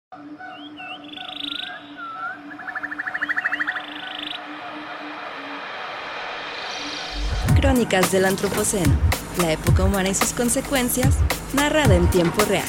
Crónicas del Antropoceno, la época humana y sus consecuencias, narrada en tiempo real.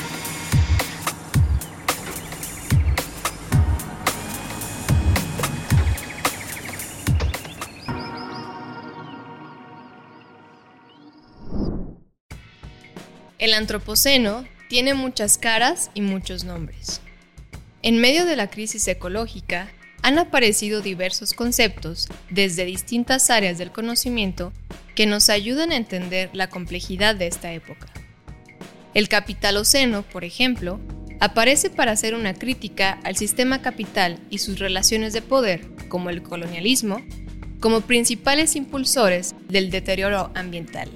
El Antropoceno tiene muchas caras y muchos nombres. En medio de la crisis ecológica, han aparecido diversos conceptos desde distintas áreas del conocimiento que nos ayudan a entender la complejidad de esta época. El capitaloceno, por ejemplo, aparece para hacer una crítica al sistema capital y sus relaciones de poder, como el colonialismo, como principales impulsores del deterioro ambiental.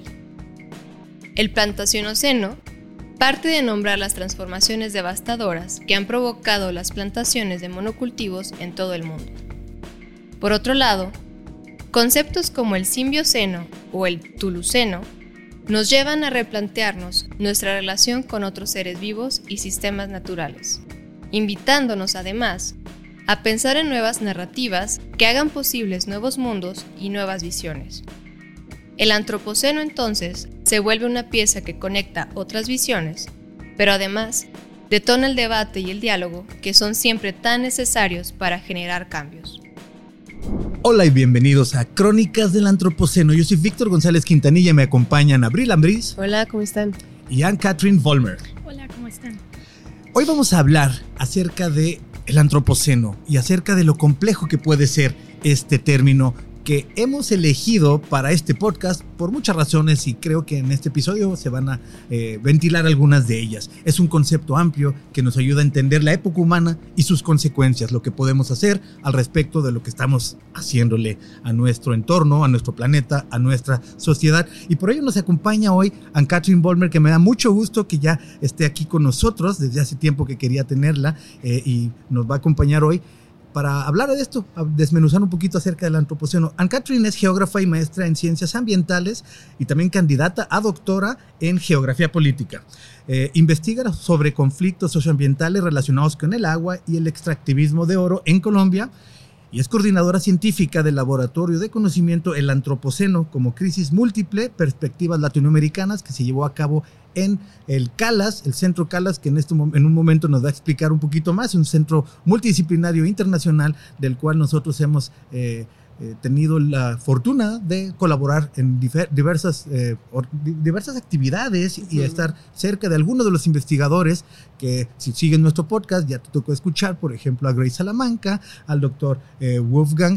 El plantacionoceno parte de nombrar las transformaciones devastadoras que han provocado las plantaciones de monocultivos en todo el mundo. Por otro lado, conceptos como el simbioceno o el tuluceno nos llevan a replantearnos nuestra relación con otros seres vivos y sistemas naturales, invitándonos además a pensar en nuevas narrativas que hagan posibles nuevos mundos y nuevas visiones. El antropoceno entonces se vuelve una pieza que conecta otras visiones, pero además detona el debate y el diálogo que son siempre tan necesarios para generar cambios. Hola y bienvenidos a Crónicas del Antropoceno. Yo soy Víctor González Quintanilla y me acompañan Abril Ambriz. Hola, ¿cómo están? Y Anne-Catherine Vollmer. Hola, ¿cómo están? Hoy vamos a hablar acerca del Antropoceno y acerca de lo complejo que puede ser este término que hemos elegido para este podcast por muchas razones y creo que en este episodio se van a ventilar algunas de ellas. Es un concepto amplio que nos ayuda a entender la época humana y sus consecuencias, lo que podemos hacer al respecto de lo que estamos haciéndole a nuestro entorno, a nuestro planeta, a nuestra sociedad. Y por ello nos acompaña hoy Anne-Catherine Vollmer, que me da mucho gusto que ya esté aquí con nosotros. Desde hace tiempo que quería tenerla y nos va a acompañar hoy para hablar de esto, a desmenuzar un poquito acerca del Antropoceno. Anne-Catherine es geógrafa y maestra en ciencias ambientales y también candidata a doctora en geografía política. Investiga sobre conflictos socioambientales relacionados con el agua y el extractivismo de oro en Colombia y es coordinadora científica del Laboratorio de Conocimiento El Antropoceno como Crisis Múltiple, Perspectivas Latinoamericanas, que se llevó a cabo en el CALAS, el Centro CALAS, que en un momento nos va a explicar un poquito más, un centro multidisciplinario internacional del cual nosotros hemos tenido la fortuna de colaborar en diversas actividades y estar cerca de algunos de los investigadores que, si siguen nuestro podcast, ya te tocó escuchar, por ejemplo, a Grace Salamanca, al doctor Wolfgang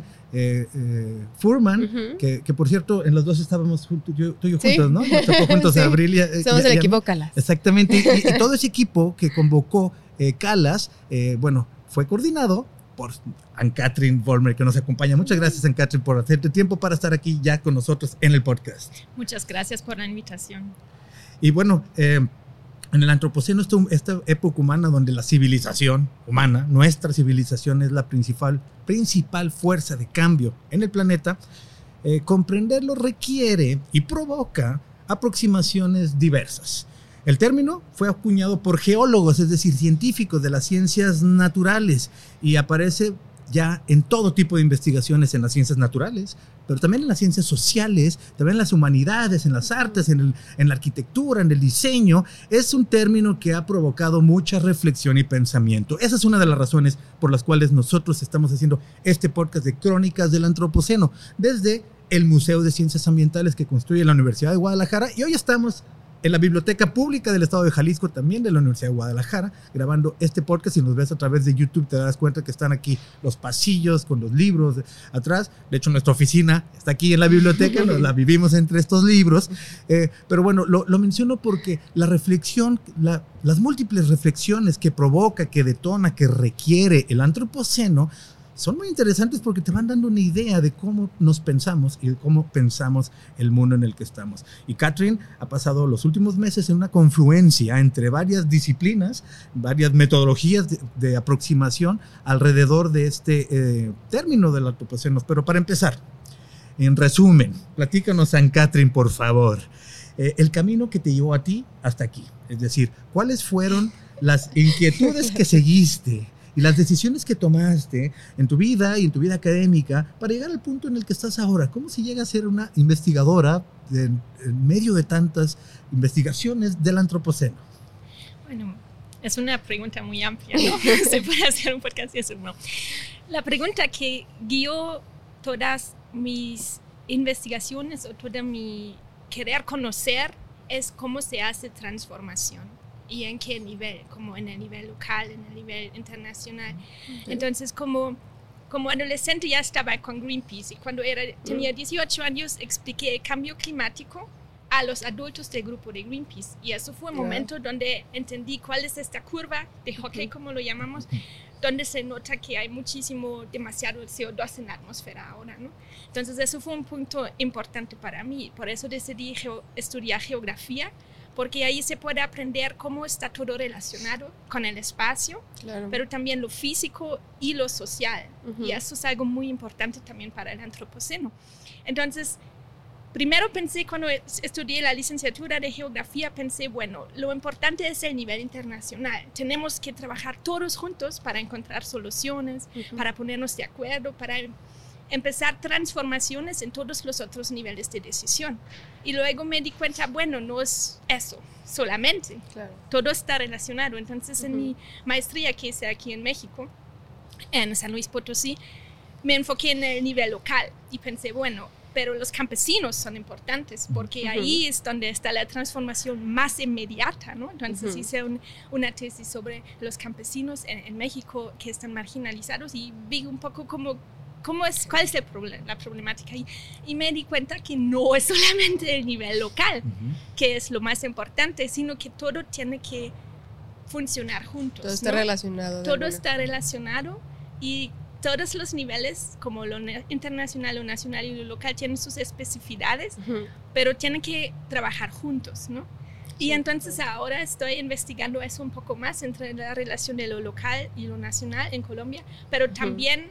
Fuhrmann, que por cierto, en los dos estábamos tú y yo juntos, ¿no? Nos tocó juntos sí. Abril. Somos el equipo CALAS. Exactamente, y todo ese equipo que convocó CALAS, fue coordinado por Anne-Catherine Vollmer, que nos acompaña. Muchas gracias, Anne-Catherine, por hacerte tiempo para estar aquí ya con nosotros en el podcast. Muchas gracias por la invitación. Y bueno, en el Antropoceno, esta época humana donde la civilización humana, nuestra civilización, es la principal fuerza de cambio en el planeta, comprenderlo requiere y provoca aproximaciones diversas. El término fue acuñado por geólogos, es decir, científicos de las ciencias naturales, y aparece ya en todo tipo de investigaciones en las ciencias naturales, pero también en las ciencias sociales, también en las humanidades, en las artes, en la arquitectura, en el diseño. Es un término que ha provocado mucha reflexión y pensamiento. Esa es una de las razones por las cuales nosotros estamos haciendo este podcast de Crónicas del Antropoceno, desde el Museo de Ciencias Ambientales que construye la Universidad de Guadalajara, y hoy estamos en la Biblioteca Pública del Estado de Jalisco, también de la Universidad de Guadalajara, grabando este podcast. Si nos ves a través de YouTube, te darás cuenta que están aquí los pasillos con los libros atrás. De hecho, nuestra oficina está aquí en la biblioteca, nos la vivimos entre estos libros. Pero bueno, lo menciono porque la reflexión, las múltiples reflexiones que provoca, que detona, que requiere el Antropoceno, son muy interesantes porque te van dando una idea de cómo nos pensamos y de cómo pensamos el mundo en el que estamos. Y Catherine ha pasado los últimos meses en una confluencia entre varias disciplinas, varias metodologías de aproximación alrededor de este término del Antropoceno. Pero para empezar, en resumen, platícanos, Anne-Catherine, por favor, el camino que te llevó a ti hasta aquí. Es decir, ¿cuáles fueron las inquietudes que seguiste y las decisiones que tomaste en tu vida y en tu vida académica para llegar al punto en el que estás ahora. ¿Cómo se llega a ser una investigadora en medio de tantas investigaciones del antropoceno? Bueno, es una pregunta muy amplia, ¿no? Se puede hacer un podcast y eso, ¿no? La pregunta que guió todas mis investigaciones o toda mi querer conocer es cómo se hace transformación y en qué nivel, como en el nivel local, en el nivel internacional. Entonces, como adolescente ya estaba con Greenpeace y cuando tenía 18 años expliqué el cambio climático a los adultos del grupo de Greenpeace y eso fue un momento donde entendí cuál es esta curva de Hawkey, como lo llamamos, donde se nota que hay demasiado CO2 en la atmósfera ahora, ¿no? Entonces eso fue un punto importante para mí, por eso decidí estudiar geografía, porque ahí se puede aprender cómo está todo relacionado con el espacio, pero también lo físico y lo social, y eso es algo muy importante también para el antropoceno. Entonces, primero pensé, cuando estudié la licenciatura de geografía, pensé, bueno, lo importante es el nivel internacional. Tenemos que trabajar todos juntos para encontrar soluciones, para ponernos de acuerdo, para empezar transformaciones en todos los otros niveles de decisión. Y luego me di cuenta, bueno, no es eso solamente, todo está relacionado. Entonces, en mi maestría que hice aquí en México, en San Luis Potosí, me enfoqué en el nivel local y pensé, bueno, pero los campesinos son importantes porque ahí es donde está la transformación más inmediata, ¿no? Entonces hice una tesis sobre los campesinos en México que están marginalizados y vi un poco cuál es la problemática y me di cuenta que no es solamente el nivel local que es lo más importante, sino que todo tiene que funcionar juntos. Todo está relacionado. Todo está relacionado y todos los niveles, como lo internacional, lo nacional y lo local, tienen sus especificidades, pero tienen que trabajar juntos, ¿no? Y entonces ahora estoy investigando eso un poco más entre la relación de lo local y lo nacional en Colombia, pero también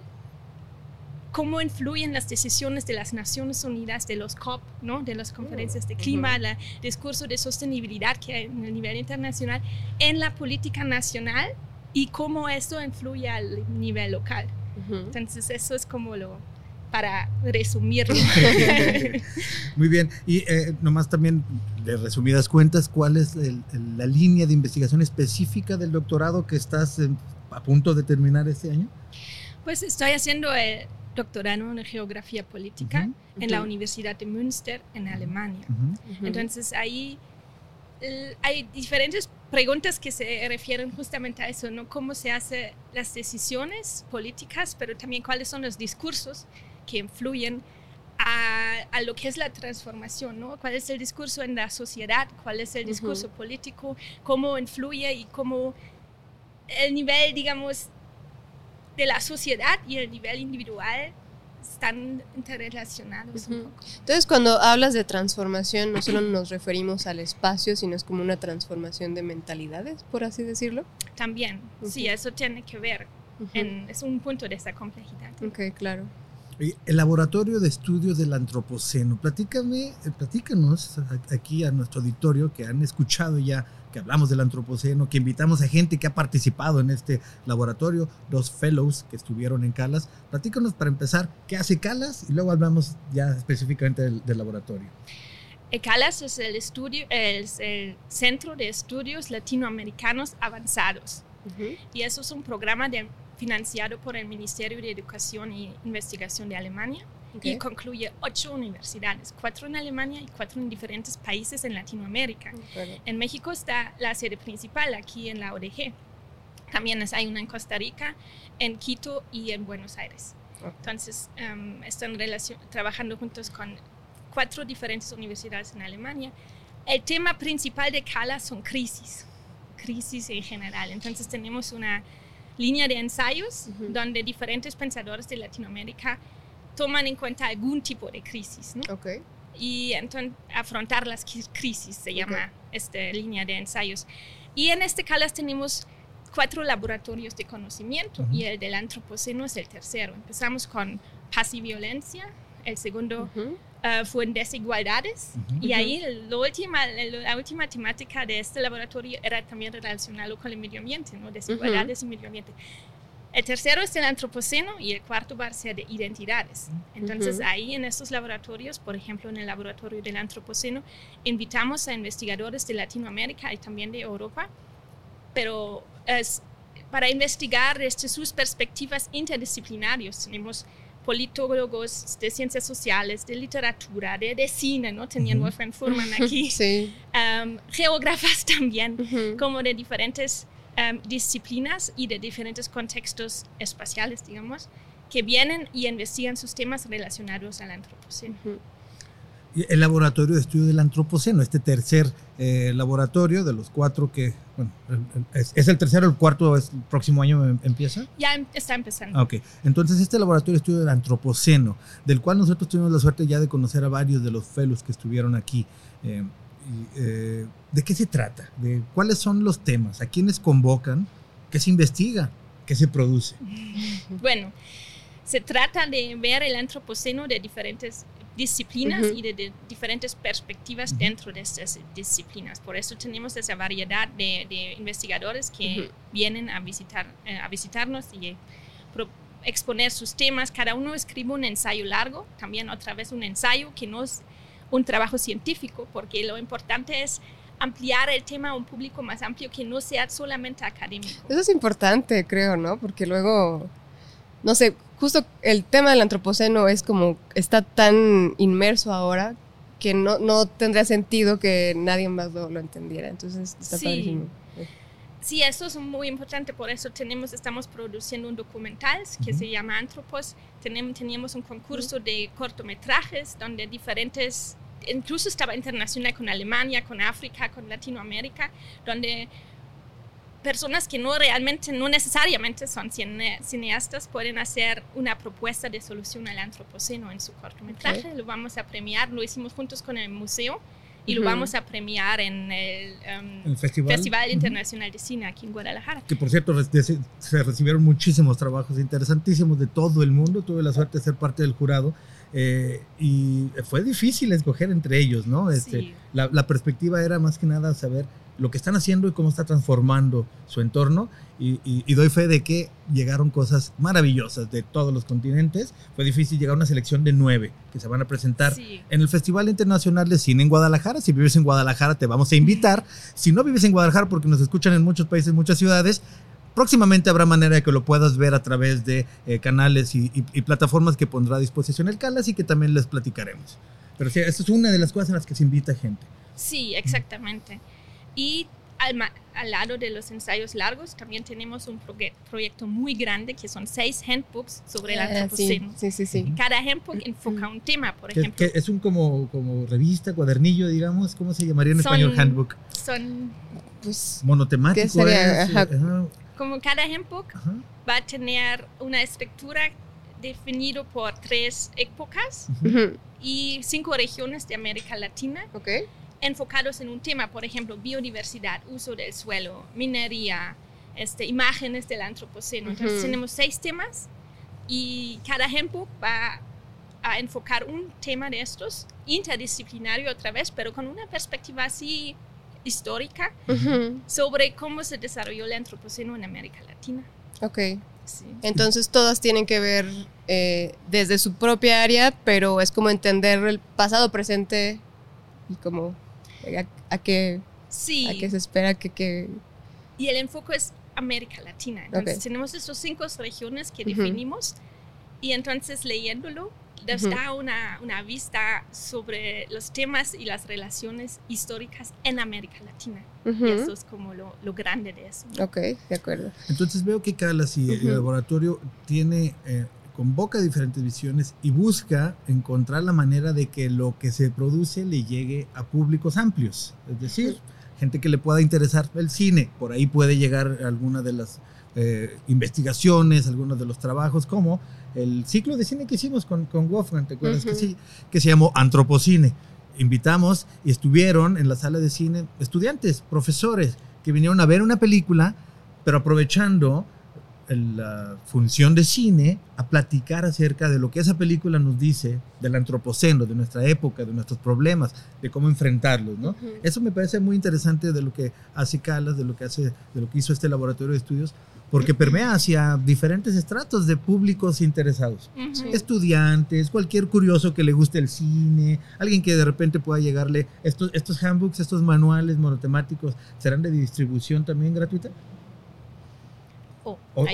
cómo influyen las decisiones de las Naciones Unidas, de los COP, ¿no? De las conferencias de clima, el discurso de sostenibilidad que hay en el nivel internacional, en la política nacional y cómo eso influye al nivel local. Entonces eso es como para resumirlo. Muy bien, y nomás también de resumidas cuentas, ¿cuál es la línea de investigación específica del doctorado que estás a punto de terminar este año? Pues estoy haciendo el doctorado en geografía política en la Universidad de Münster en Alemania. Entonces ahí hay diferentes preguntas que se refieren justamente a eso, ¿no? Cómo se hacen las decisiones políticas, pero también cuáles son los discursos que influyen a lo que es la transformación, ¿no? ¿Cuál es el discurso en la sociedad? ¿Cuál es el discurso político? ¿Cómo influye y cómo el nivel, digamos, de la sociedad y el nivel individual están interrelacionados un poco? Entonces, cuando hablas de transformación, no solo nos referimos al espacio, sino es como una transformación de mentalidades, por así decirlo. También, sí, eso tiene que ver, es un punto de esa complejidad. Ok, claro. El Laboratorio de Estudios del Antropoceno, platícanos aquí a nuestro auditorio que han escuchado ya que hablamos del Antropoceno, que invitamos a gente que ha participado en este laboratorio, 2 fellows que estuvieron en CALAS. Platícanos para empezar, ¿qué hace CALAS? Y luego hablamos ya específicamente del laboratorio. CALAS es el Centro de Estudios Latinoamericanos Avanzados. Y eso es un programa financiado por el Ministerio de Educación e Investigación de Alemania y concluye 8 universidades, 4 en Alemania y 4 en diferentes países en Latinoamérica. En México está la sede principal, aquí en la ODG. También hay una en Costa Rica, en Quito y en Buenos Aires. Entonces, están trabajando juntos con 4 diferentes universidades en Alemania. El tema principal de CALAS son crisis en general. Entonces, tenemos una línea de ensayos donde diferentes pensadores de Latinoamérica toman en cuenta algún tipo de crisis, ¿no? Y entonces afrontar las crisis se llama esta línea de ensayos. Y en este CALAS tenemos 4 laboratorios de conocimiento y el del Antropoceno es el tercero. Empezamos con paz y violencia, el segundo fue en desigualdades. Y ahí la última temática de este laboratorio era también relacionado con el medio ambiente, ¿no? Desigualdades y medio ambiente. El tercero es el antropoceno y el cuarto va a ser de identidades. Entonces ahí en estos laboratorios, por ejemplo en el laboratorio del antropoceno, invitamos a investigadores de Latinoamérica y también de Europa, pero para investigar desde sus perspectivas interdisciplinarias. Tenemos politólogos de ciencias sociales, de literatura, de cine, ¿no? Tenían Wolfgang Fuhrmann aquí. Sí. Geógrafas también, como de diferentes disciplinas y de diferentes contextos espaciales, digamos, que vienen y investigan sus temas relacionados al antropoceno. El laboratorio de estudio del antropoceno, este tercer laboratorio de los 4 que, bueno, ¿es el tercero o el cuarto? ¿El próximo año empieza? Ya está empezando. Ok, entonces este laboratorio de estudio del antropoceno, del cual nosotros tuvimos la suerte ya de conocer a varios de los fellows que estuvieron aquí, ¿de qué se trata? ¿Cuáles son los temas? ¿A quiénes convocan? ¿Qué se investiga? ¿Qué se produce? Bueno, se trata de ver el antropoceno de diferentes disciplinas y de diferentes perspectivas dentro de estas disciplinas. Por eso tenemos esa variedad de investigadores que vienen a visitarnos y exponer sus temas. Cada uno escribe un ensayo largo, también otra vez un ensayo que no es un trabajo científico, porque lo importante es ampliar el tema a un público más amplio que no sea solamente académico. Eso es importante, creo, ¿no? Porque luego, no sé, justo el tema del antropoceno es como, está tan inmerso ahora que no tendría sentido que nadie más lo entendiera. Entonces está padrísimo. Sí, eso es muy importante, por eso estamos produciendo un documental que se llama Anthropos. Teníamos un concurso de cortometrajes donde incluso estaba internacional con Alemania, con África, con Latinoamérica, donde personas que no necesariamente son cineastas pueden hacer una propuesta de solución al antropoceno en su cortometraje. Lo vamos a premiar, lo hicimos juntos con el museo. Y lo vamos a premiar en el Festival Internacional de Cine aquí en Guadalajara. Que por cierto, se recibieron muchísimos trabajos interesantísimos de todo el mundo. Tuve la suerte de ser parte del jurado y fue difícil escoger entre ellos, ¿no? Sí. La perspectiva era más que nada saber lo que están haciendo y cómo está transformando su entorno y doy fe de que llegaron cosas maravillosas de todos los continentes. Fue difícil llegar a una selección de 9 que se van a presentar en el Festival Internacional de Cine en Guadalajara. Si vives en Guadalajara te vamos a invitar. Si no vives en Guadalajara, porque nos escuchan en muchos países, muchas ciudades, próximamente habrá manera de que lo puedas ver a través de canales y plataformas que pondrá a disposición el CALAS y que también les platicaremos. Pero sí, esta es una de las cosas a las que se invita gente. Sí, exactamente. Y al lado de los ensayos largos también tenemos un proyecto muy grande que son 6 handbooks sobre el antropoceno. Sí. Cada handbook enfoca un tema, por ejemplo. Que es un como revista, cuadernillo, digamos. ¿Cómo se llamaría en español handbook? Son pues, monotemático. ¿qué sería? Como cada handbook va a tener una estructura definida por 3 épocas y 5 regiones de América Latina. Enfocados en un tema, por ejemplo, biodiversidad, uso del suelo, minería, imágenes del antropoceno. Entonces tenemos 6 temas y cada handbook va a enfocar un tema de estos, interdisciplinario otra vez, pero con una perspectiva así histórica sobre cómo se desarrolló el antropoceno en América Latina. Sí. Entonces todas tienen que ver desde su propia área, pero es como entender el pasado, presente y como a qué se espera que... Y el enfoque es América Latina. Entonces tenemos esas 5 regiones que definimos y entonces leyéndolo nos da una vista sobre los temas y las relaciones históricas en América Latina. Y eso es como lo grande de eso, ¿no? De acuerdo. Entonces veo que CALAS y el laboratorio convoca diferentes visiones y busca encontrar la manera de que lo que se produce le llegue a públicos amplios. Es decir, gente que le pueda interesar el cine. Por ahí puede llegar alguna de las investigaciones, algunos de los trabajos, como el ciclo de cine que hicimos con Wolfgang, ¿te acuerdas? Que se llamó Antropocine. Invitamos y estuvieron en la sala de cine estudiantes, profesores, que vinieron a ver una película, pero aprovechando la función de cine a platicar acerca de lo que esa película nos dice del antropoceno, de nuestra época, de nuestros problemas, de cómo enfrentarlos, ¿no? Eso me parece muy interesante de lo que hace Calas, de lo que hizo este laboratorio de estudios, porque permea hacia diferentes estratos de públicos interesados. Estudiantes, cualquier curioso que le guste el cine, alguien que de repente pueda llegarle. Estos handbooks, estos manuales monotemáticos, ¿serán de distribución también gratuita? O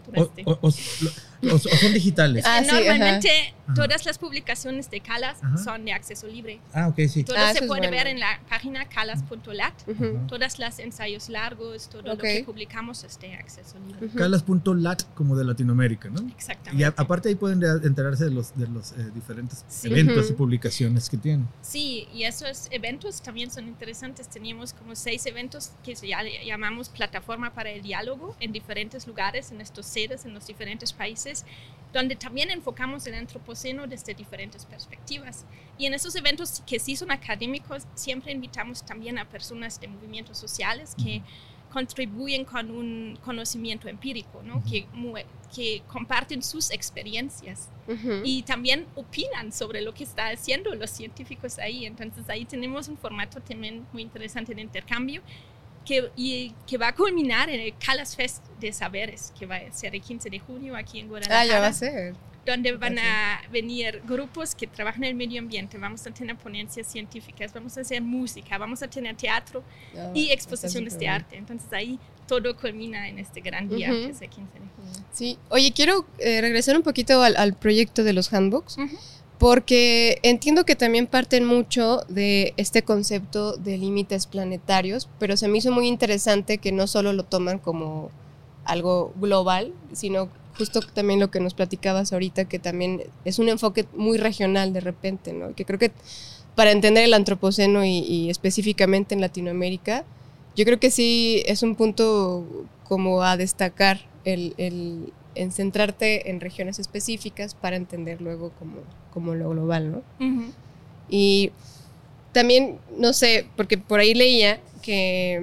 son digitales. Normalmente todas las publicaciones de Calas son de acceso libre. Ok, sí. Todo se puede ver en la página calas.lat. Todas las ensayos largos, todo lo que publicamos es de acceso libre. Calas.lat como de Latinoamérica, ¿no? Exactamente. Y aparte ahí pueden enterarse de los diferentes eventos y publicaciones que tienen. Sí, y esos eventos también son interesantes. Teníamos como 6 eventos que llamamos Plataforma para el Diálogo en diferentes lugares, en estos sedes, en los diferentes países, donde también enfocamos el antropoceno desde diferentes perspectivas. Y en esos eventos que sí son académicos, siempre invitamos también a personas de movimientos sociales que contribuyen con un conocimiento empírico, ¿no? Que comparten sus experiencias y también opinan sobre lo que están haciendo los científicos ahí. Entonces ahí tenemos un formato también muy interesante de intercambio que va a culminar en el Calas Fest de Saberes, que va a ser el 15 de junio aquí en Guadalajara. Ya va a ser. Donde van a venir grupos que trabajan en el medio ambiente, vamos a tener ponencias científicas, vamos a hacer música, vamos a tener teatro y exposiciones de arte. Entonces ahí todo culmina en este gran día que es el 15 de junio. Sí, oye, quiero regresar un poquito al proyecto de los handbooks. Porque entiendo que también parten mucho de este concepto de límites planetarios, pero se me hizo muy interesante que no solo lo toman como algo global, sino justo también lo que nos platicabas ahorita, que también es un enfoque muy regional de repente, ¿no? Que creo que para entender el antropoceno y específicamente en Latinoamérica, yo creo que sí es un punto como a destacar en centrarte en regiones específicas para entender luego como lo global, ¿no? Y también, no sé, porque por ahí leía que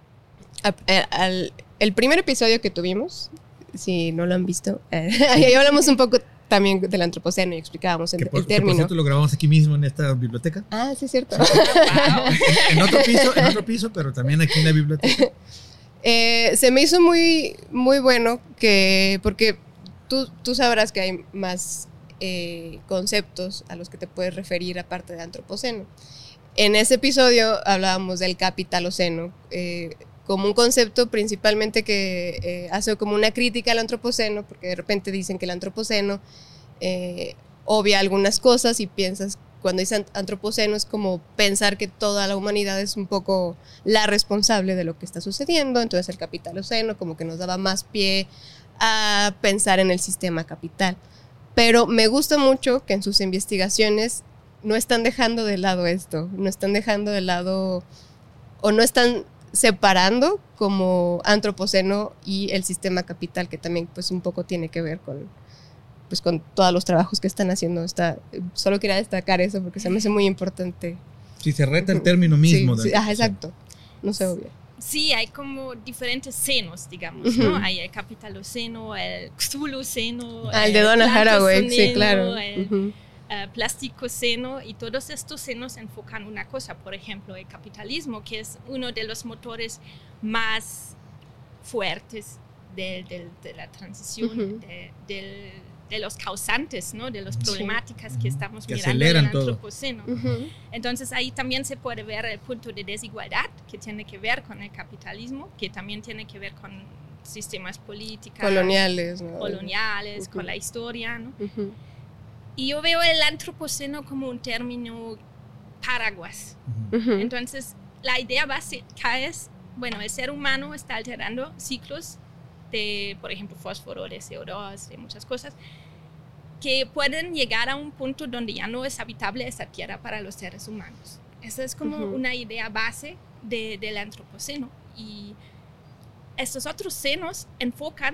el primer episodio que tuvimos, si no lo han visto, ahí hablamos un poco también del antropoceno y explicábamos el término. Que por cierto lo grabamos aquí mismo en esta biblioteca. Sí, es cierto. en otro piso, pero también aquí en la biblioteca. Se me hizo muy, muy bueno porque tú sabrás que hay más conceptos a los que te puedes referir aparte de antropoceno. En ese episodio hablábamos del capitaloceno como un concepto principalmente que hace como una crítica al antropoceno, porque de repente dicen que el antropoceno obvia algunas cosas y piensas, cuando dicen antropoceno es como pensar que toda la humanidad es un poco la responsable de lo que está sucediendo. Entonces el capitaloceno como que nos daba más pie a pensar en el sistema capital. Pero me gusta mucho que en sus investigaciones no están dejando de lado esto, no están dejando de lado o no están separando como antropoceno y el sistema capital, que también pues un poco tiene que ver con todos los trabajos que están haciendo. Solo quería destacar eso porque se me hace muy importante. Sí, se reta el término mismo. Sí, exacto, no se obvia. Sí, hay como diferentes senos, digamos, ¿no? Hay el capitaloceno, el xuloceno, el de Donna Haraway, sí, claro. El plasticoceno, y todos estos senos enfocan una cosa. Por ejemplo, el capitalismo, que es uno de los motores más fuertes de la transición, de los causantes, ¿no? De las problemáticas que estamos mirando en el antropoceno. Entonces ahí también se puede ver el punto de desigualdad que tiene que ver con el capitalismo, que también tiene que ver con sistemas políticos coloniales, ¿no? Con la historia, ¿no? Y yo veo el antropoceno como un término paraguas. Entonces la idea básica es, bueno, el ser humano está alterando ciclos de, por ejemplo, fósforo, de CO2, de muchas cosas, que pueden llegar a un punto donde ya no es habitable esa tierra para los seres humanos. Esa es como una idea base del antropoceno. Y estos otros senos enfocan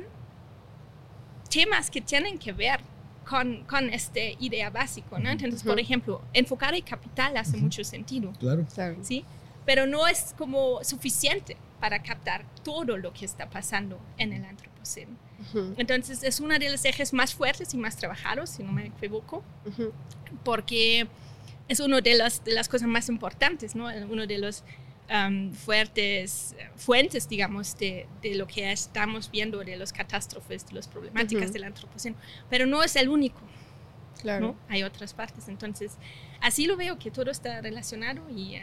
temas que tienen que ver con esta idea básica, ¿no? Entonces, por ejemplo, enfocar el capital hace mucho sentido. Claro. ¿Sí? Pero no es como suficiente para captar todo lo que está pasando en el antropoceno. antropoceno. Entonces es uno de los ejes más fuertes y más trabajados, si no me equivoco, porque es una de las cosas más importantes, ¿no? Uno de los fuentes, digamos, de lo que estamos viendo, de las catástrofes, de las problemáticas del antropoceno, pero no es el único. Claro. ¿No? Hay otras partes, entonces así lo veo, que todo está relacionado y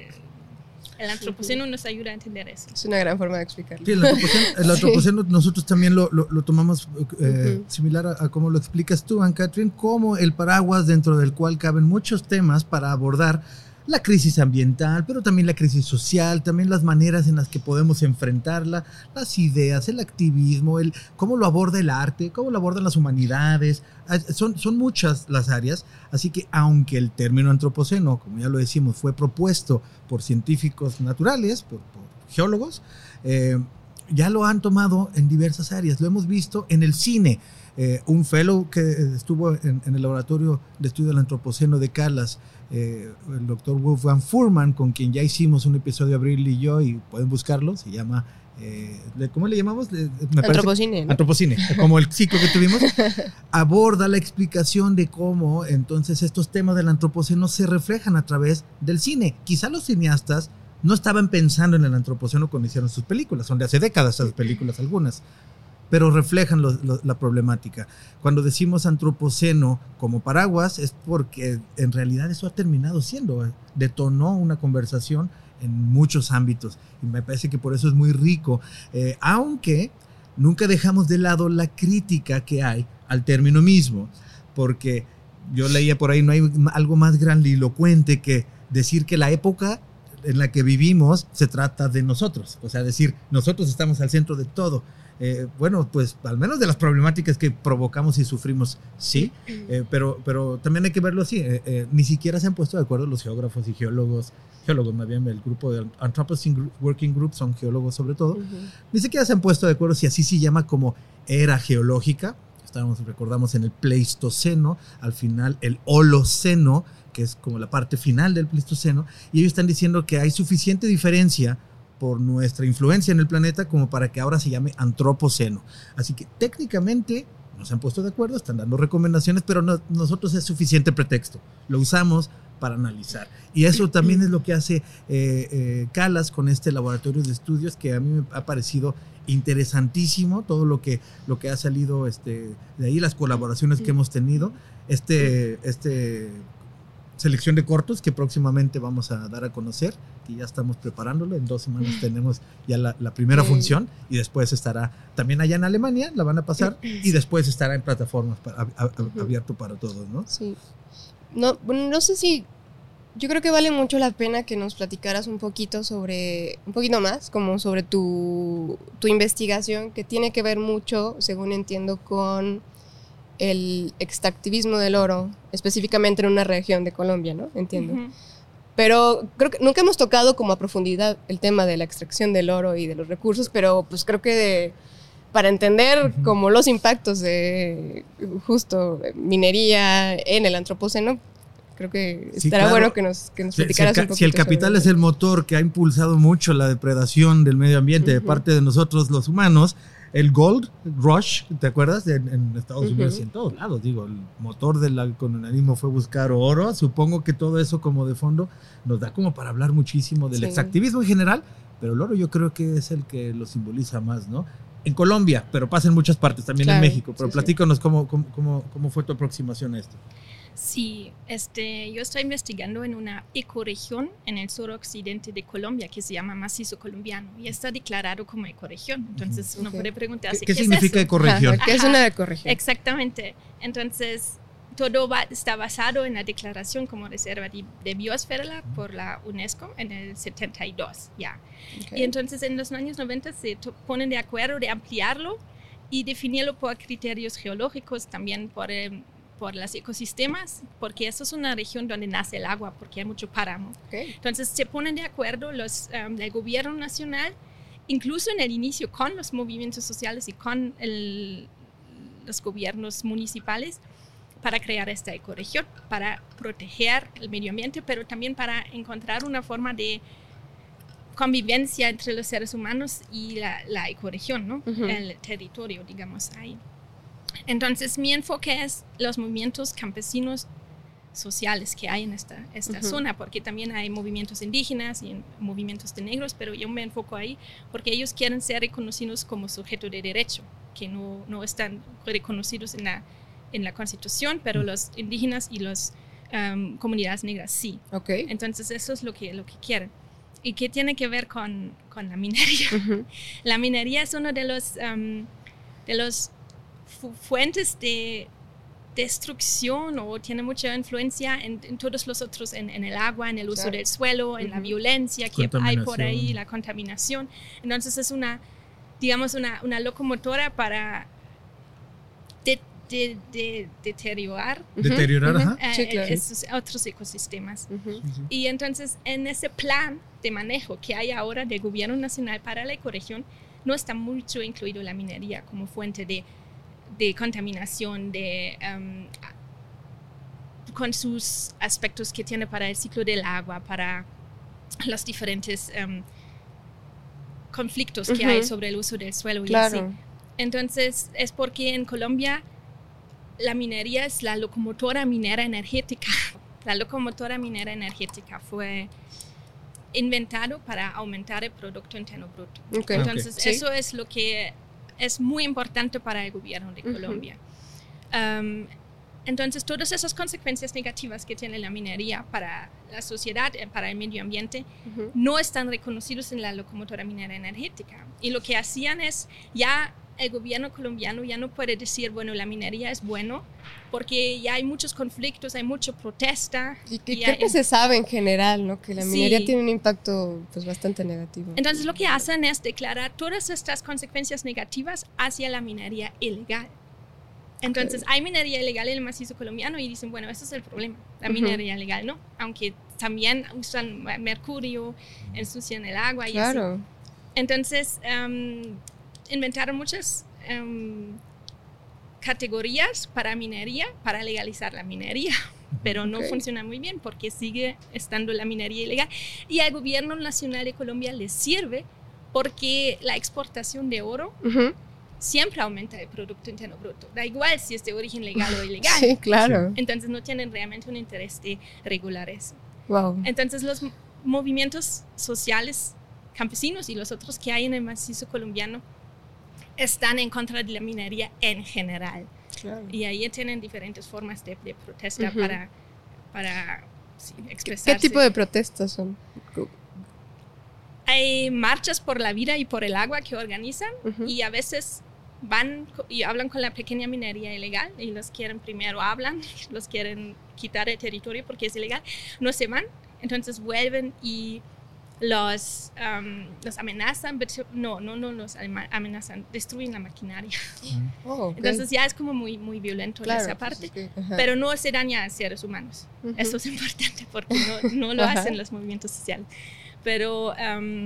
el antropoceno nos ayuda a entender eso. Es una gran forma de explicarlo. Sí, el antropoceno nosotros también lo tomamos similar a cómo lo explicas tú, Anne-Catherine, como el paraguas dentro del cual caben muchos temas para abordar la crisis ambiental, pero también la crisis social, también las maneras en las que podemos enfrentarla, las ideas, el activismo, cómo lo aborda el arte, cómo lo abordan las humanidades. Son muchas las áreas, así que aunque el término antropoceno, como ya lo decimos, fue propuesto por científicos naturales, por geólogos, ya lo han tomado en diversas áreas. Lo hemos visto en el cine. Un fellow que estuvo en el laboratorio de estudio del antropoceno de Callas, el doctor Wolfgang Fuhrmann, con quien ya hicimos un episodio Abril y yo, y pueden buscarlo, se llama, ¿cómo le llamamos? Antropocine, ¿no? Antropocine, como el ciclo que tuvimos, aborda la explicación de cómo entonces estos temas del antropoceno se reflejan a través del cine. Quizá los cineastas no estaban pensando en el antropoceno cuando hicieron sus películas, son de hace décadas esas películas algunas, pero reflejan la problemática. Cuando decimos antropoceno como paraguas es porque en realidad eso ha terminado siendo, detonó una conversación en muchos ámbitos y me parece que por eso es muy rico, aunque nunca dejamos de lado la crítica que hay al término mismo, porque yo leía por ahí, no hay algo más grandilocuente que decir que la época en la que vivimos se trata de nosotros, o sea, decir nosotros estamos al centro de todo. Bueno, pues al menos de las problemáticas que provocamos y sufrimos, sí, pero también hay que verlo así, ni siquiera se han puesto de acuerdo los geógrafos y geólogos más bien el grupo de Anthropocene Working Group, son geólogos sobre todo, ni siquiera se han puesto de acuerdo si así se llama como era geológica. Recordamos en el Pleistoceno, al final el Holoceno, que es como la parte final del Pleistoceno, y ellos están diciendo que hay suficiente diferencia por nuestra influencia en el planeta como para que ahora se llame antropoceno. Así que técnicamente no se han puesto de acuerdo, están dando recomendaciones, pero nosotros es suficiente pretexto. Lo usamos para analizar. Y eso también es lo que hace Callas con este laboratorio de estudios, que a mí me ha parecido interesantísimo todo lo que ha salido de ahí, las colaboraciones que hemos tenido, selección de cortos que próximamente vamos a dar a conocer, que ya estamos preparándolo. En 2 semanas tenemos ya la primera función, y después estará también allá en Alemania, la van a pasar, y después estará en plataformas abierto para todos, ¿no? Sí. No sé si... Yo creo que vale mucho la pena que nos platicaras un poquito más, como sobre tu investigación, que tiene que ver mucho, según entiendo, con el extractivismo del oro, específicamente en una región de Colombia, ¿no? Entiendo. Pero creo que nunca hemos tocado como a profundidad el tema de la extracción del oro y de los recursos, pero pues creo que para entender como los impactos de justo minería en el antropoceno, creo que estará bueno que nos platicaras un poquito. Si el capital es el motor que ha impulsado mucho la depredación del medio ambiente de parte de nosotros los humanos, el Gold Rush, ¿te acuerdas? En Estados Unidos y en todos lados, digo, el motor del colonialismo fue buscar oro. Supongo que todo eso como de fondo nos da como para hablar muchísimo del extractivismo en general, pero el oro yo creo que es el que lo simboliza más, ¿no? En Colombia, pero pasa en muchas partes, también en México, pero platícanos cómo fue tu aproximación a esto. Sí, yo estoy investigando en una ecorregión en el suroccidente de Colombia que se llama Macizo Colombiano y está declarado como ecorregión. Entonces uno puede preguntarse ¿Qué significa ecorregión? ¿Qué es una ecorregión? Exactamente. Entonces todo está basado en la declaración como reserva de biosfera por la UNESCO en el 72 ya. Y entonces en los años 90 se ponen de acuerdo de ampliarlo y definirlo por criterios geológicos, también por los ecosistemas, porque eso es una región donde nace el agua, porque hay mucho páramo. Entonces se ponen de acuerdo el gobierno nacional, incluso en el inicio con los movimientos sociales y con los gobiernos municipales, para crear esta ecorregión, para proteger el medio ambiente, pero también para encontrar una forma de convivencia entre los seres humanos y la ecorregión, ¿no? El territorio, digamos, ahí. Entonces, mi enfoque es los movimientos campesinos sociales que hay en esta zona, porque también hay movimientos indígenas y movimientos de negros, pero yo me enfoco ahí porque ellos quieren ser reconocidos como sujetos de derecho, que no están reconocidos en la Constitución, pero los indígenas y las comunidades negras sí. Okay. Entonces, eso es lo que quieren. ¿Y qué tiene que ver con la minería? La minería es uno de los fuentes de destrucción, o tiene mucha influencia en todos los otros, en el agua, en el uso del suelo, en la violencia que hay por ahí, la contaminación. Entonces es una locomotora para deteriorar Sí, claro. esos otros ecosistemas. Y entonces en ese plan de manejo que hay ahora del gobierno nacional para la ecorregión, no está mucho incluido la minería como fuente de contaminación, con sus aspectos que tiene para el ciclo del agua, para los diferentes conflictos que hay sobre el uso del suelo. Claro. Y así. Entonces es porque en Colombia la minería es la locomotora minera energética. La locomotora minera energética fue inventado para aumentar el Producto Interno Bruto. Okay. Entonces eso es lo que es muy importante para el gobierno de Colombia. Entonces, todas esas consecuencias negativas que tiene la minería para la sociedad, para el medio ambiente, no están reconocidos en la locomotora minera energética. Y lo que hacían es, ya el gobierno colombiano ya no puede decir, bueno, la minería es bueno, porque ya hay muchos conflictos, hay mucha protesta. Y creo que se sabe en general, ¿no? Que la minería tiene un impacto pues bastante negativo. Entonces lo que hacen es declarar todas estas consecuencias negativas hacia la minería ilegal. Entonces hay minería ilegal en el macizo colombiano y dicen, bueno, ese es el problema, la minería ilegal no, aunque también usan mercurio, ensucian el agua y así. Entonces inventaron muchas categorías para minería, para legalizar la minería, pero no funciona muy bien porque sigue estando la minería ilegal y al gobierno nacional de Colombia les sirve porque la exportación de oro siempre aumenta el Producto Interno Bruto, da igual si es de origen legal o ilegal. Sí, claro. Entonces no tienen realmente un interés de regular eso. Wow. Entonces los movimientos sociales campesinos y los otros que hay en el macizo colombiano están en contra de la minería en general. Claro. Y ahí tienen diferentes formas de protesta para expresarse. ¿Qué tipo de protestas son? Hay marchas por la vida y por el agua que organizan y a veces van y hablan con la pequeña minería ilegal y los quieren primero los quieren quitar el territorio porque es ilegal, no se van, entonces vuelven y los amenazan, no los amenazan, destruyen la maquinaria. Entonces ya es como muy, muy violento esa parte, pero no se daña a seres humanos. Eso es importante porque no lo hacen los movimientos sociales. Pero,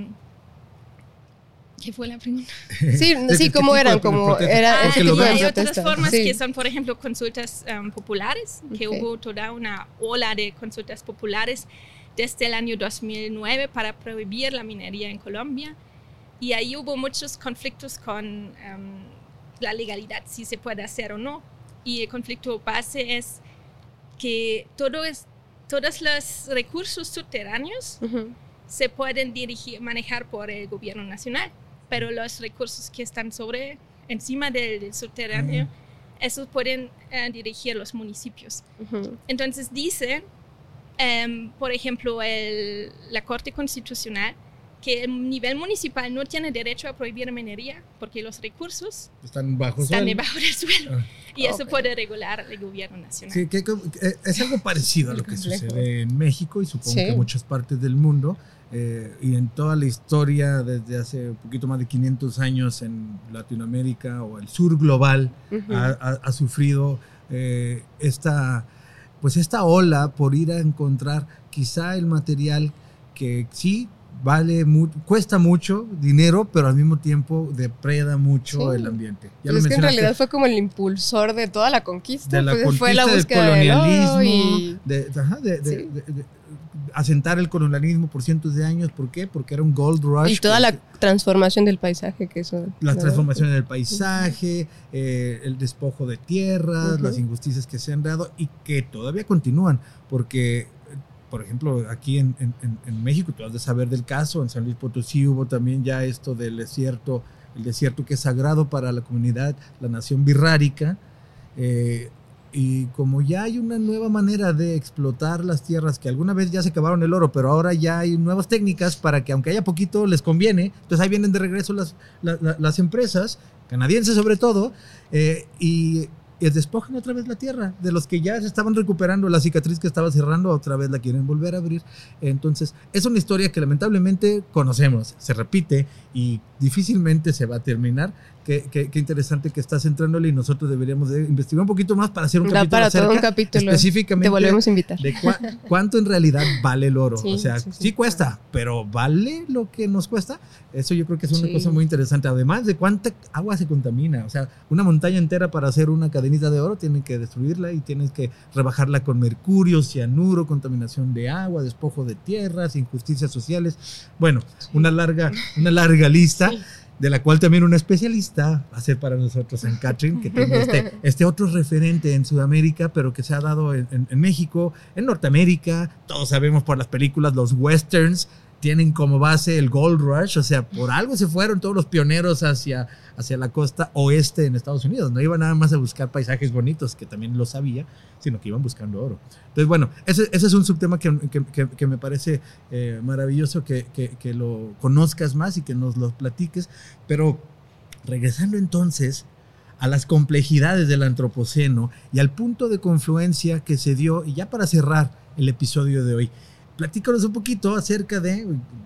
¿qué fue la pregunta? Sí, ¿cómo eran? Hay otras formas que son, por ejemplo, consultas populares, que hubo toda una ola de consultas populares desde el año 2009 para prohibir la minería en Colombia. Y ahí hubo muchos conflictos con la legalidad, si se puede hacer o no. Y el conflicto base es que todos los recursos subterráneos se pueden manejar por el gobierno nacional, pero los recursos que están encima del subterráneo, esos pueden dirigir los municipios. Entonces dice, por ejemplo, la Corte Constitucional, que el nivel municipal no tiene derecho a prohibir minería porque los recursos están debajo del suelo. Y eso puede regular el gobierno nacional. Sí, es algo parecido a lo que sucede en México y supongo que en muchas partes del mundo. Y en toda la historia, desde hace un poquito más de 500 años en Latinoamérica o el sur global, ha sufrido esta ola por ir a encontrar quizá el material que sí cuesta mucho dinero, pero al mismo tiempo depreda mucho el ambiente. Ya es que en realidad fue como el impulsor de toda la conquista. De la conquista, fue la búsqueda del colonialismo, asentar el colonialismo por cientos de años. ¿Por qué? Porque era un gold rush. Y toda la transformación del paisaje que eso... Las transformaciones del paisaje, el despojo de tierras, las injusticias que se han dado y que todavía continúan, porque, por ejemplo, aquí en México, tú has de saber del caso, en San Luis Potosí hubo también ya esto del desierto, el desierto que es sagrado para la comunidad, la nación birrárica, y como ya hay una nueva manera de explotar las tierras, que alguna vez ya se acabaron el oro, pero ahora ya hay nuevas técnicas para que aunque haya poquito les conviene, entonces ahí vienen de regreso las empresas, canadienses sobre todo, y despojan otra vez la tierra, de los que ya se estaban recuperando, la cicatriz que estaba cerrando, otra vez la quieren volver a abrir. Entonces es una historia que lamentablemente conocemos, se repite y difícilmente se va a terminar. Qué interesante que estás entrándole y nosotros deberíamos de investigar un poquito más para hacer un capítulo para acerca, todo un capítulo, específicamente te volvemos a invitar. De cuánto en realidad vale el oro. Sí, o sea, sí cuesta, pero ¿vale lo que nos cuesta? Eso yo creo que es una Sí. cosa muy interesante. Además de cuánta agua se contamina. O sea, una montaña entera para hacer una cadenita de oro tienen que destruirla y tienes que rebajarla con mercurio, cianuro, contaminación de agua, despojo de tierras, injusticias sociales. Bueno, una larga lista. Sí. De la cual también una especialista va a ser para nosotros en Catherine, que tiene este otro referente en Sudamérica, pero que se ha dado en México, en Norteamérica. Todos sabemos por las películas, los westerns tienen como base el Gold Rush, o sea, por algo se fueron todos los pioneros hacia la costa oeste en Estados Unidos. No iban nada más a buscar paisajes bonitos, que también lo sabía, sino que iban buscando oro. Entonces, bueno, ese es un subtema que me parece maravilloso que lo conozcas más y que nos lo platiques. Pero regresando entonces a las complejidades del antropoceno y al punto de confluencia que se dio, y ya para cerrar el episodio de hoy, platícanos un poquito acerca de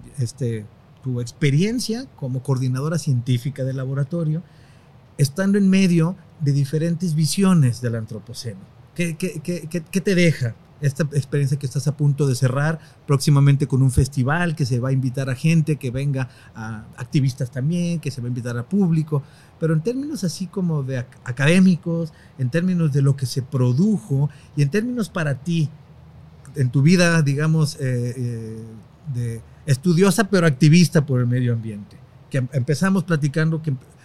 tu experiencia como coordinadora científica del laboratorio, estando en medio de diferentes visiones del antropoceno. ¿Qué te deja esta experiencia que estás a punto de cerrar próximamente con un festival que se va a invitar a gente, que venga a activistas también, que se va a invitar a público, pero en términos así como de académicos, en términos de lo que se produjo y en términos para ti, en tu vida, digamos, de estudiosa pero activista por el medio ambiente, que empezamos platicando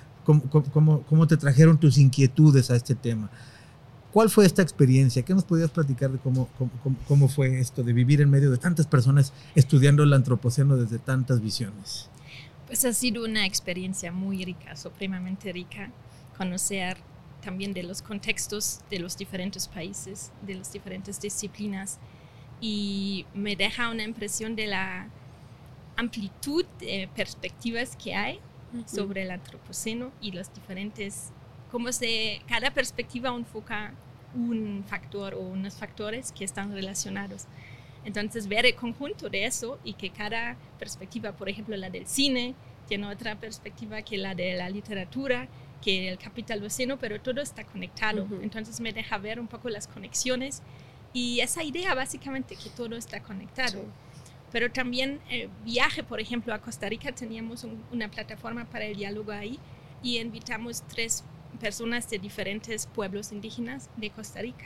cómo te trajeron tus inquietudes a este tema. ¿Cuál fue esta experiencia? ¿Qué nos podías platicar de cómo fue esto de vivir en medio de tantas personas estudiando el antropoceno desde tantas visiones? Pues ha sido una experiencia muy rica, supremamente rica, conocer también de los contextos de los diferentes países, de las diferentes disciplinas, y me deja una impresión de la amplitud de perspectivas que hay sobre el antropoceno y los diferentes, cada perspectiva enfoca un factor o unos factores que están relacionados. Entonces ver el conjunto de eso y que cada perspectiva, por ejemplo la del cine, tiene otra perspectiva que la de la literatura, que el capital océano, pero todo está conectado. Entonces me deja ver un poco las conexiones y esa idea básicamente que todo está conectado. Sí. Pero también viaje, por ejemplo, a Costa Rica, teníamos una plataforma para el diálogo ahí y invitamos 3 personas de diferentes pueblos indígenas de Costa Rica.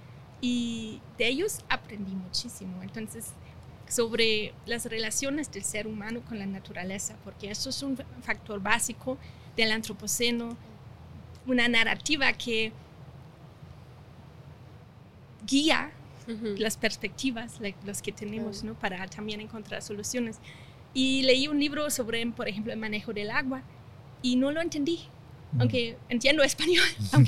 Y de ellos aprendí muchísimo. Entonces, sobre las relaciones del ser humano con la naturaleza, porque eso es un factor básico del antropoceno, una narrativa que guía las perspectivas, los que tenemos, ¿no? Para también encontrar soluciones. Y leí un libro sobre, por ejemplo, el manejo del agua y no lo entendí, aunque entiendo español,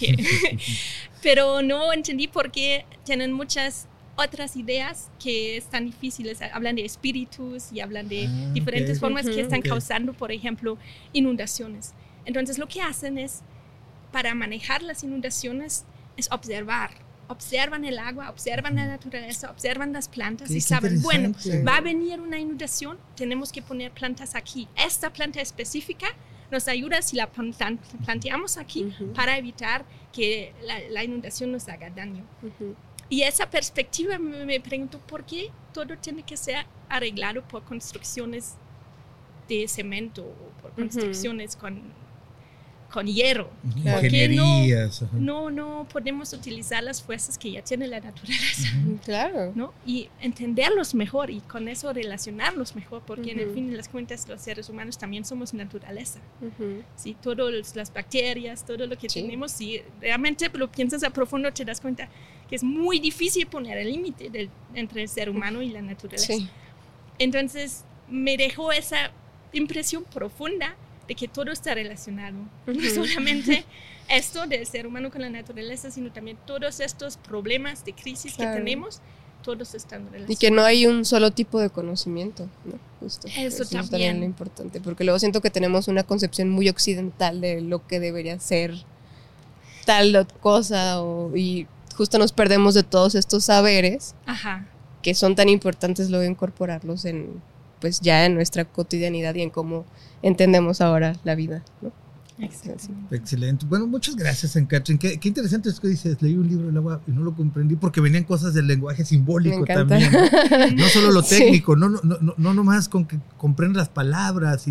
pero no entendí porque tienen muchas otras ideas que están difíciles. Hablan de espíritus y hablan de diferentes formas que están causando, por ejemplo, inundaciones. Entonces lo que hacen es, para manejar las inundaciones, es observan el agua, observan la naturaleza, observan las plantas y saben, bueno, va a venir una inundación, tenemos que poner plantas aquí. Esta planta específica nos ayuda si la planteamos aquí para evitar que la inundación nos haga daño. Y esa perspectiva me pregunto por qué todo tiene que ser arreglado por construcciones de cemento o por construcciones con con hierro. Claro. ¿Por qué Ingenierías. no podemos utilizar las fuerzas que ya tiene la naturaleza? Claro. ¿No? Y entenderlos mejor y con eso relacionarlos mejor, porque en el fin de las cuentas los seres humanos también somos naturaleza. ¿Sí? Todas las bacterias, todo lo que tenemos, si realmente lo piensas a profundo te das cuenta que es muy difícil poner el límite entre el ser humano y la naturaleza. Sí. Entonces me dejó esa impresión profunda de que todo está relacionado. No solamente esto del ser humano con la naturaleza, sino también todos estos problemas de crisis que tenemos, todos están relacionados. Y que no hay un solo tipo de conocimiento, ¿no? Justo. Eso es también también lo importante, porque luego siento que tenemos una concepción muy occidental de lo que debería ser tal cosa, y justo nos perdemos de todos estos saberes que son tan importantes luego incorporarlos pues ya en nuestra cotidianidad y en cómo entendemos ahora la vida, ¿no? Excelente. Bueno, muchas gracias, Ann-Catherine. Qué interesante es que dices, leí un libro del agua y no lo comprendí porque venían cosas del lenguaje simbólico también. No solo lo técnico, no nomás con que comprendas las palabras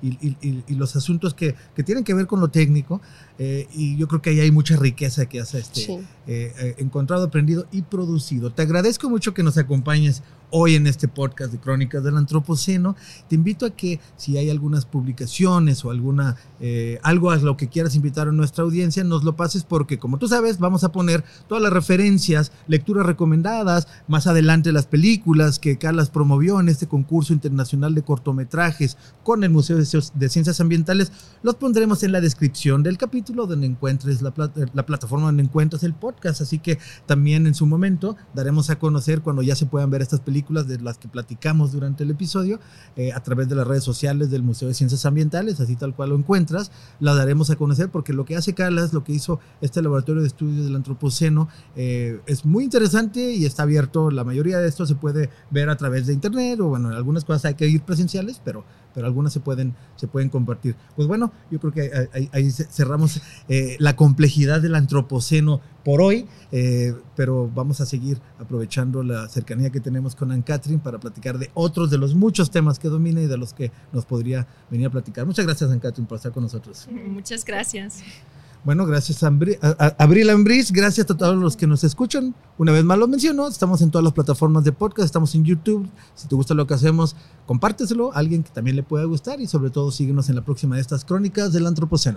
y los asuntos que tienen que ver con lo técnico. Y yo creo que ahí hay mucha riqueza que has encontrado, aprendido y producido. Te agradezco mucho que nos acompañes hoy en este podcast de Crónicas del Antropoceno. Te invito a que si hay algunas publicaciones o algo a lo que quieras invitar a nuestra audiencia, nos lo pases porque, como tú sabes, vamos a poner todas las referencias, lecturas recomendadas, más adelante las películas que Carlas promovió en este concurso internacional de cortometrajes con el Museo de Ciencias Ambientales. Los pondremos en la descripción del capítulo donde encuentres la plataforma donde encuentras el podcast. Así que también en su momento daremos a conocer cuando ya se puedan ver estas películas de las que platicamos durante el episodio a través de las redes sociales del Museo de Ciencias Ambientales, así tal cual lo encuentras, la daremos a conocer porque lo que hace Carlas, lo que hizo este laboratorio de estudios del Antropoceno es muy interesante y está abierto. La mayoría de esto se puede ver a través de internet o bueno, algunas cosas hay que ir presenciales, pero algunas se pueden compartir. Pues bueno, yo creo que ahí cerramos la complejidad del Antropoceno por hoy, pero vamos a seguir aprovechando la cercanía que tenemos con Ann-Catherine para platicar de otros de los muchos temas que domina y de los que nos podría venir a platicar. Muchas gracias, Ann-Catherine, por estar con nosotros. Muchas gracias. Bueno, gracias a Abril Ambriz, gracias a todos los que nos escuchan. Una vez más lo menciono, estamos en todas las plataformas de podcast, estamos en YouTube. Si te gusta lo que hacemos, compárteselo a alguien que también le pueda gustar y sobre todo síguenos en la próxima de estas Crónicas del Antropoceno.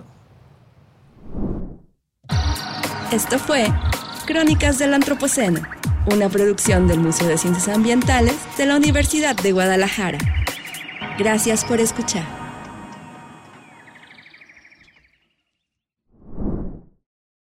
Esto fue Crónicas del Antropoceno, una producción del Museo de Ciencias Ambientales de la Universidad de Guadalajara. Gracias por escuchar.